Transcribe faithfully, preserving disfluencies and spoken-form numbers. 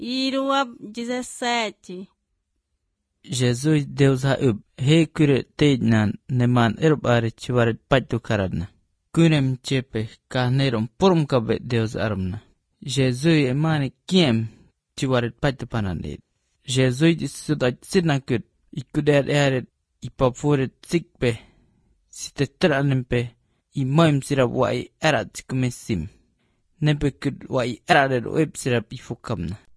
Irua dezessete. Jesus Deus haub hekure teidnan neman erbare chivaret patu karadna. Kunem chepe kahnerom porum kabe Deus armna. Jesus emani kiem chivaret patu pananid. Jesus disudat sinakut ikuder eret ipafuret sikpe sitetranempe imaim sirap wai erat kumesim. Nepekut wai eradet web sirap ifukamna.